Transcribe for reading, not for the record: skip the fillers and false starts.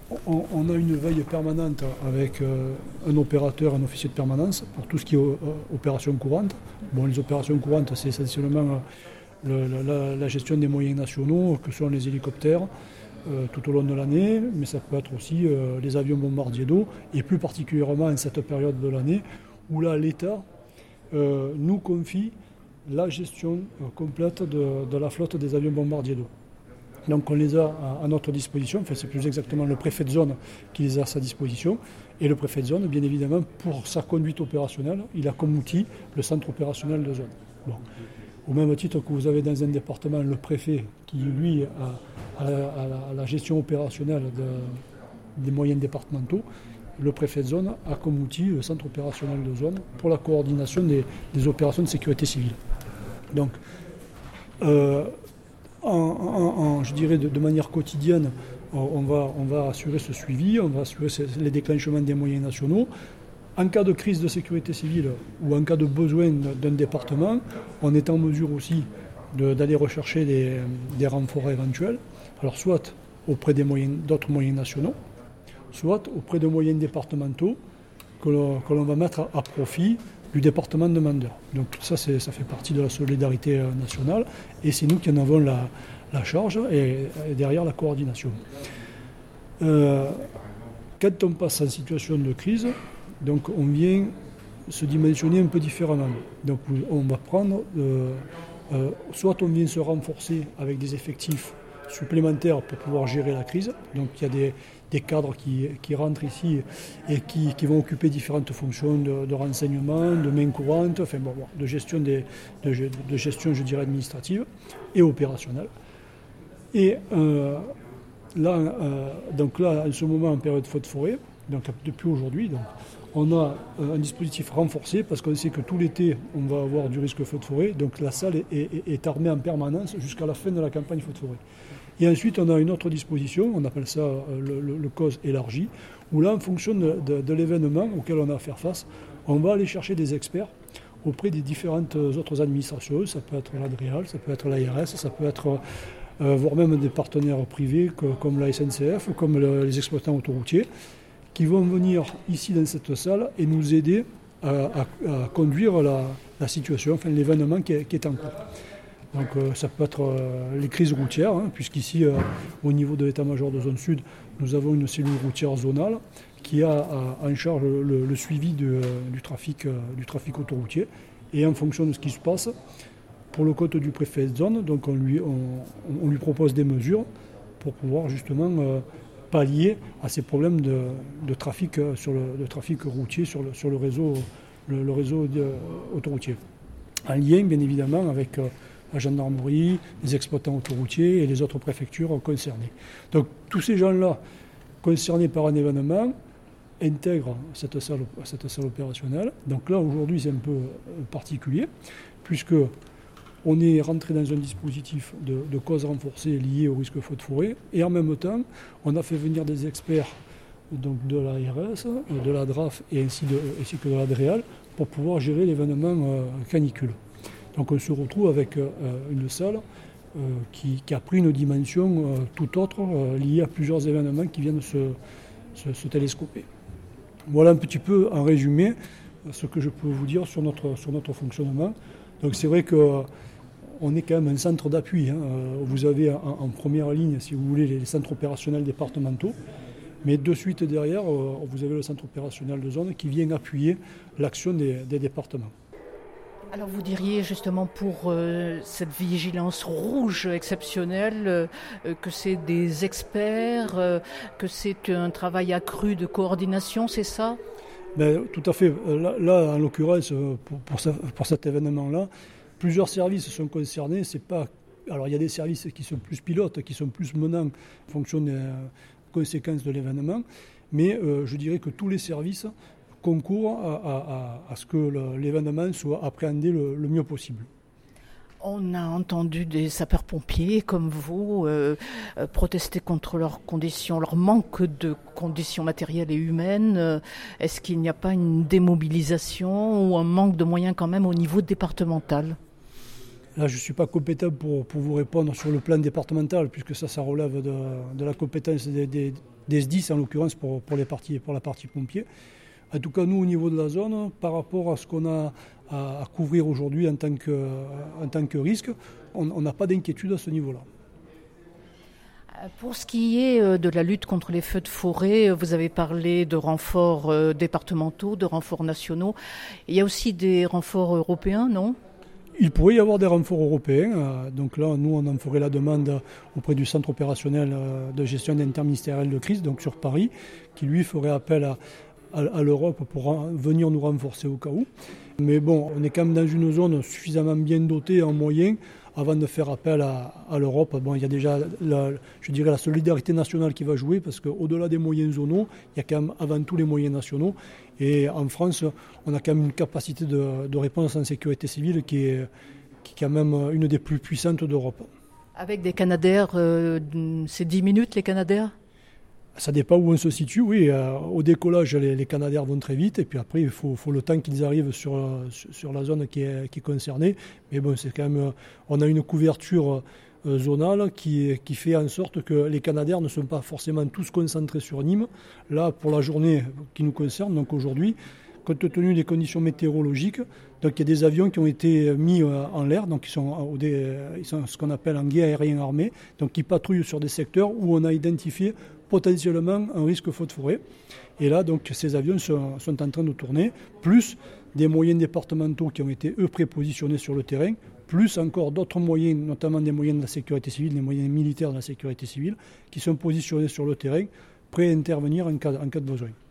on a une veille permanente avec un opérateur, un officier de permanence pour tout ce qui est opérations courantes. Bon, les opérations courantes, c'est essentiellement la gestion des moyens nationaux, que sont les hélicoptères, tout au long de l'année, mais ça peut être aussi les avions bombardiers d'eau, et plus particulièrement en cette période de l'année, où là, l'État nous confie la gestion complète de la flotte des avions bombardiers d'eau. Donc on les a à notre disposition, enfin c'est plus exactement le préfet de zone qui les a à sa disposition, et le préfet de zone, bien évidemment, pour sa conduite opérationnelle, il a comme outil le centre opérationnel de zone. Bon. Au même titre que vous avez dans un département le préfet qui, lui, a la gestion opérationnelle des moyens départementaux, le préfet de zone a comme outil le centre opérationnel de zone pour la coordination des opérations de sécurité civile. Donc, je dirais de manière quotidienne, on va assurer ce suivi, on va assurer les déclenchements des moyens nationaux. En cas de crise de sécurité civile ou en cas de besoin d'un département, on est en mesure aussi d'aller rechercher des renforts éventuels, alors soit auprès d'autres moyens nationaux, soit auprès de moyens départementaux que l'on va mettre à profit du département demandeur. Donc tout ça, ça fait partie de la solidarité nationale et c'est nous qui en avons la charge et derrière la coordination. Quand on passe en situation de crise, donc on vient se dimensionner un peu différemment. Donc on va prendre, soit on vient se renforcer avec des effectifs supplémentaires pour pouvoir gérer la crise. Donc il y a des cadres qui rentrent ici et qui vont occuper différentes fonctions de renseignement, de main courante, enfin bon, de gestion, de gestion, je dirais, administrative et opérationnelle. Et donc là, en ce moment, en période feu de forêt, donc depuis aujourd'hui, donc, on a un dispositif renforcé parce qu'on sait que tout l'été, on va avoir du risque feu de forêt. Donc la salle est armée en permanence jusqu'à la fin de la campagne feu de forêt. Et ensuite, on a une autre disposition, on appelle ça le COS élargi, où là, en fonction de l'événement auquel on a à faire face, on va aller chercher des experts auprès des différentes autres administrations. Ça peut être l'ADREAL, ça peut être l'ARS, ça peut être voire même des partenaires privés comme la SNCF ou comme les exploitants autoroutiers, qui vont venir ici dans cette salle et nous aider à conduire la situation, enfin l'événement qui est en cours. Donc ça peut être les crises routières, puisqu'ici, au niveau de l'état-major de zone sud, nous avons une cellule routière zonale qui a en charge le suivi du trafic autoroutier. Et en fonction de ce qui se passe, pour le compte du préfet de zone, donc on lui propose des mesures pour pouvoir justement pallier à ces problèmes de trafic trafic routier sur le réseau autoroutier. En lien, bien évidemment, avec la gendarmerie, les exploitants autoroutiers et les autres préfectures concernées. Donc tous ces gens-là concernés par un événement intègrent cette salle opérationnelle. Donc là, aujourd'hui, c'est un peu particulier, puisque on est rentré dans un dispositif de cause renforcée liée au risque feu de forêt, et en même temps, on a fait venir des experts donc de l'ARS, de la DRAF ainsi que de l'ADREAL pour pouvoir gérer l'événement canicule. Donc on se retrouve avec une salle qui a pris une dimension tout autre, liée à plusieurs événements qui viennent se télescoper. Voilà un petit peu en résumé ce que je peux vous dire sur notre fonctionnement. Donc c'est vrai qu'on est quand même un centre d'appui. Vous avez en première ligne, si vous voulez, les centres opérationnels départementaux. Mais de suite derrière, vous avez le centre opérationnel de zone qui vient appuyer l'action des départements. Alors vous diriez justement pour cette vigilance rouge exceptionnelle que c'est des experts, que c'est un travail accru de coordination, c'est ça ? Tout à fait. Là en l'occurrence, pour cet événement-là, plusieurs services sont concernés. Alors il y a des services qui sont plus pilotes, qui sont plus menants en fonction des conséquences de l'événement, mais je dirais que tous les services concourent à ce que l'événement soit appréhendé le mieux possible. On a entendu des sapeurs-pompiers comme vous protester contre leurs conditions, leur manque de conditions matérielles et humaines. Est-ce qu'il n'y a pas une démobilisation ou un manque de moyens quand même au niveau départemental ? Là, je ne suis pas compétent pour vous répondre sur le plan départemental, puisque ça relève de la compétence des SDIS en l'occurrence pour la partie pompier. En tout cas, nous, au niveau de la zone, par rapport à ce qu'on a à couvrir aujourd'hui en tant que risque, on n'a pas d'inquiétude à ce niveau-là. Pour ce qui est de la lutte contre les feux de forêt, vous avez parlé de renforts départementaux, de renforts nationaux. Il y a aussi des renforts européens, non ? Il pourrait y avoir des renforts européens. Donc là, nous, on en ferait la demande auprès du centre opérationnel de gestion interministérielle de crise, donc sur Paris, qui lui ferait appel à l'Europe pour venir nous renforcer au cas où. Mais bon, on est quand même dans une zone suffisamment bien dotée en moyens avant de faire appel à l'Europe. Bon, il y a déjà, la solidarité nationale qui va jouer, parce qu'au-delà des moyens zonaux, il y a quand même avant tout les moyens nationaux. Et en France, on a quand même une capacité de réponse en sécurité civile qui est quand même une des plus puissantes d'Europe. Avec des Canadair, c'est 10 minutes les Canadair ? Ça dépend où on se situe, oui. Au décollage, les Canadair vont très vite, et puis après, il faut le temps qu'ils arrivent sur la zone qui est concernée. Mais bon, c'est quand même, on a une couverture zonale qui fait en sorte que les Canadair ne sont pas forcément tous concentrés sur Nîmes. Là, pour la journée qui nous concerne, donc aujourd'hui, compte tenu des conditions météorologiques, donc il y a des avions qui ont été mis en l'air, donc ils sont ce qu'on appelle en guet aérien armé, donc qui patrouillent sur des secteurs où on a identifié potentiellement un risque feu de forêt. Et là, donc, ces avions sont en train de tourner, plus des moyens départementaux qui ont été, eux, prépositionnés sur le terrain, plus encore d'autres moyens, notamment des moyens de la sécurité civile, des moyens militaires de la sécurité civile, qui sont positionnés sur le terrain, prêts à intervenir en cas de besoin.